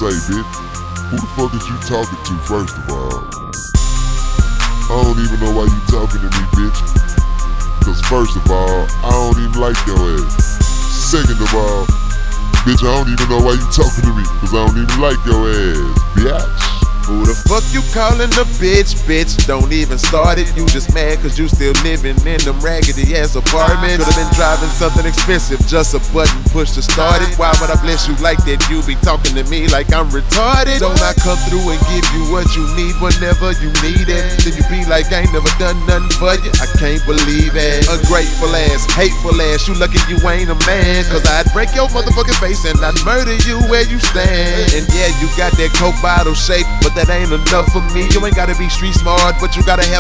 say, bitch? Who the fuck is you talking to, first of all? I don't even know why you talking to me, bitch. Cause first of all, I don't even like your ass. Second of all, bitch, I don't even know why you talking to me. Cause I don't even like your ass, bitch. Who the fuck you calling a bitch? Bitch, don't even start it. You just mad cause you still living in them raggedy ass apartments. Could've been driving something expensive, just a button push to start it. Why would I bless you like that? You be talking to me like I'm retarded. Don't I come through and give you what you need whenever you need it? Then you be like I ain't never done nothing for you. I can't believe it. Ungrateful ass, hateful ass. You lucky you ain't a man. Cause I'd break your motherfucking face and I'd murder you where you stand. And yeah, you got that Coke bottle shape, but that ain't enough for me. You ain't gotta be street smart, but you gotta have